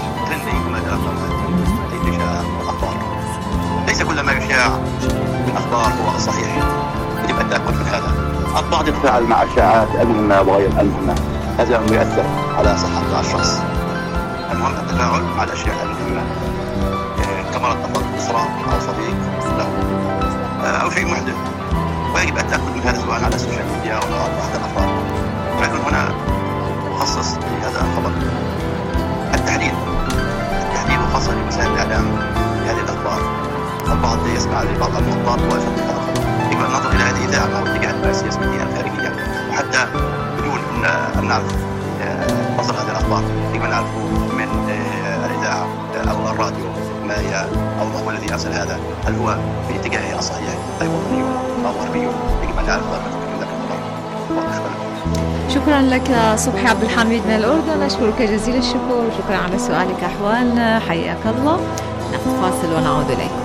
ليس كل ما يشاع من أخبار هو صحيح، يجب التأكد من هذا. البعض يتفاعل مع الشائعات المهمة وغير المهمة، هذا يؤثر على صحة الشخص. المهم التفاعل مع الأشياء المهمة، كما اتفق أسرة أو صديق له أو شيء محدث، ويجب التأكد من هذا سواء على السوشيال ميديا أو على أحد الأفراد. ولكن هنا أخصص لهذا الخبر التحليل التحليل وخاصة لوسائل الإعلام بهذه الأخبار. البعض يسمع لبعض المحطات ويفهم هذا الخبر. يجب أن ننظر إلى هذه الإذاعة أو الاتجاهات السياسية الخارجية، وحتى بدون أن نعرف مصدر هذه الأخبار يجب أن نعرف من الإذاعة أو الراديو ما هي أو ما هو الذي أرسل هذا، هل هو في اتجاهه الصحيح أي وطني أو غربي. يجب أن نعرف من ذلك الخبر. شكرا لك صبحي عبد الحميد من الأردن، أشكرك جزيل الشكر وشكرا على سؤالك أحوالنا. حياك الله. ناخذ فاصل ونعود إليكم.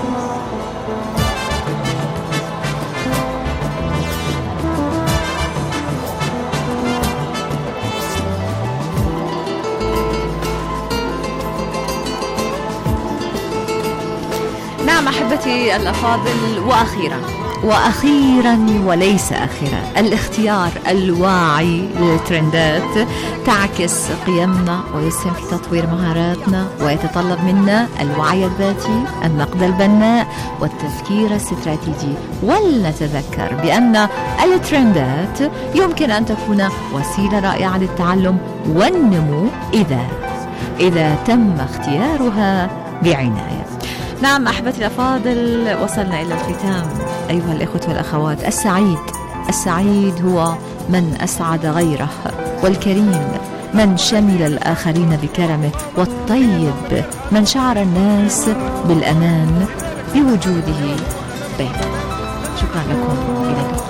نعم أحبتي الأفاضل، وأخيرا وأخيرا وليس أخيرا، الاختيار الواعي للترندات تعكس قيمنا ويسهم في تطوير مهاراتنا، ويتطلب منا الوعي الذاتي، النقد البناء والتفكير الاستراتيجي. ولنتذكر بأن الترندات يمكن أن تكون وسيلة رائعة للتعلم والنمو إذا إذا تم اختيارها بعناية. نعم أحبتي الأفاضل، وصلنا إلى الختام أيها الإخوة والأخوات. السعيد السعيد هو من أسعد غيره، والكريم من شمل الآخرين بكرمه، والطيب من شعر الناس بالأمان بوجوده بينهم. شكرا لكم، إلى اللقاء.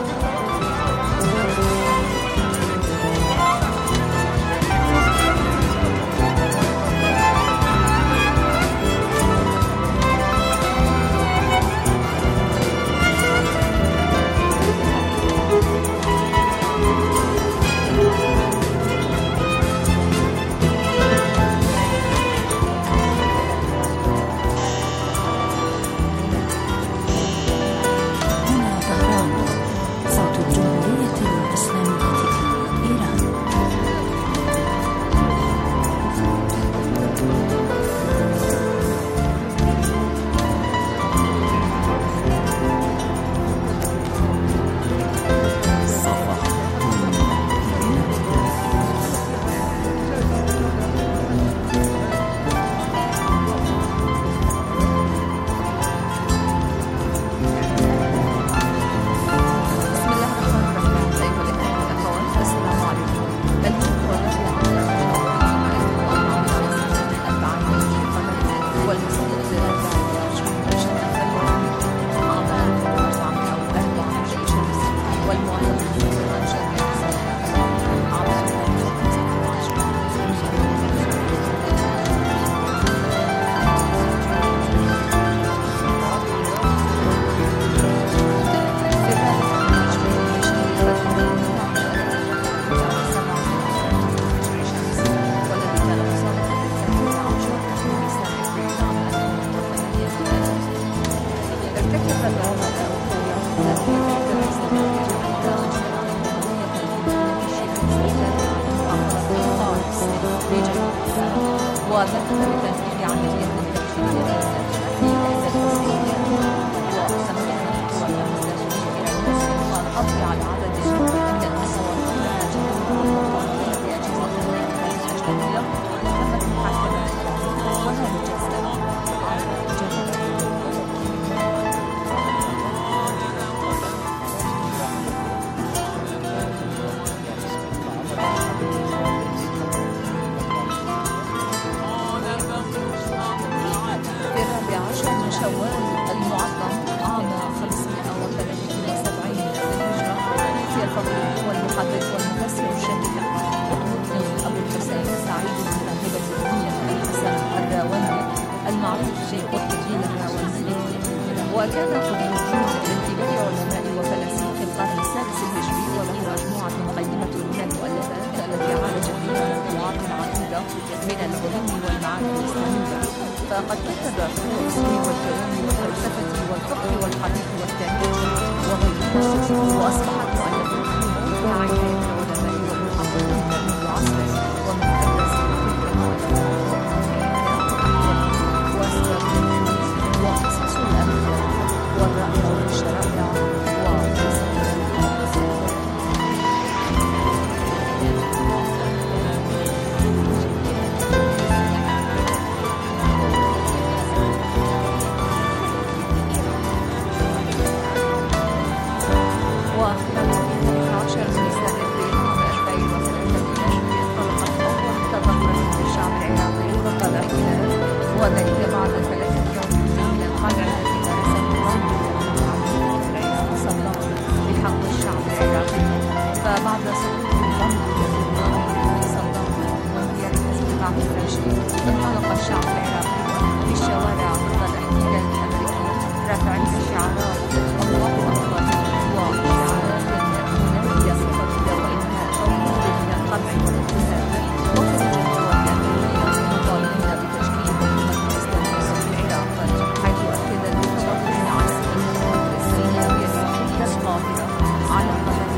شوال المعظم عام خمسمائة وثلاثة وسبعين للهجرة وكان قطب الدين من كبار علماء وفلاسفة القرن السادس الهجري، وله مجموعة قيمة من المؤلفات التي عالج فيها موضوعات عديدة من العلوم والمعارف الإسلامية. فقد كتب في الأصول والكلام والفلسفة والفقه والحديث والتاريخ وغيرها، وأصبحت مؤلفاته موضوع عناية العلماء والمحققين منذ عصره. ومن أبرز تلك المؤلفات وأسباب النفوس وقصص الأنبياء والرائع والشرائع وذلك بعد ثلاثة يوم من القمع التي مارسه نظام العراق صدام بحق الشعب العراقي. فبعد سقوط النظام الذي صدام وانهيار الاستطاعة الفاشلة، انطلق الشعب العراقي في الشوارع ضد الاحتلال الامريكي رافعين شعارات الله اكبر وشعارات منادية بقتل وانهاء موجود من القمع والاحتلال. وخرج القوات الامريكيه مطالبين بتشكيل حكومة اسلامية في العراق، حيث اكد المتظاهرين على ان الحكومة الاسلامية تبقى قادرة على قرار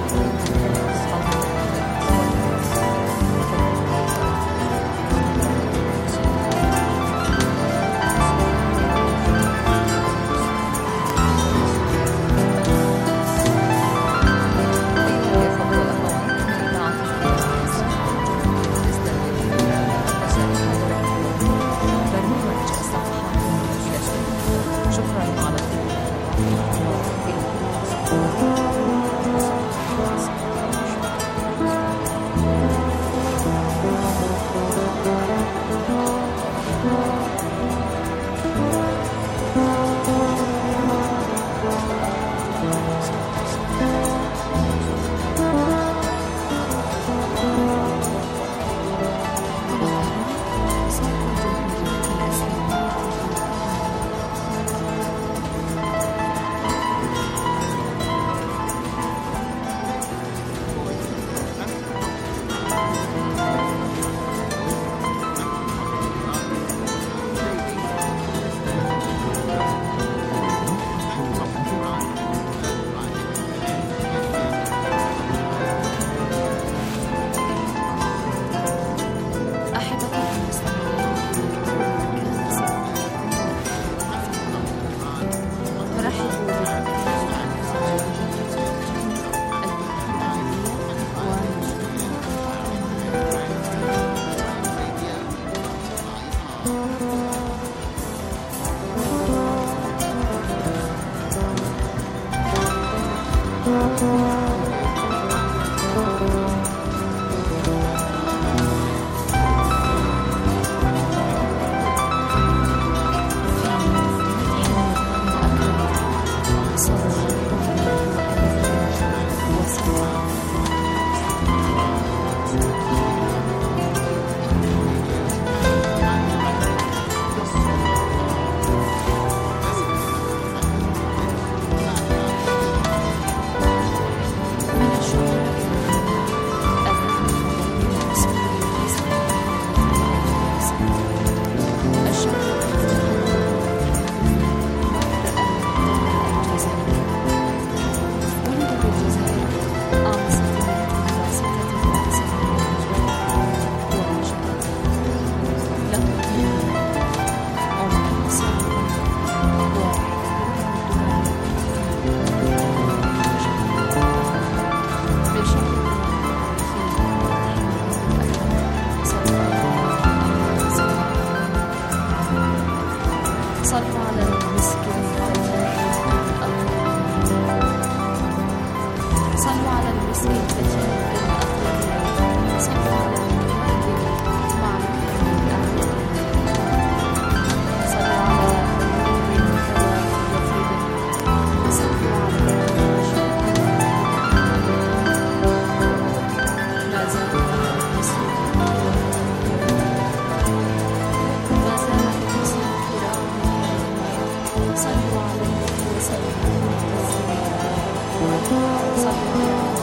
صلوا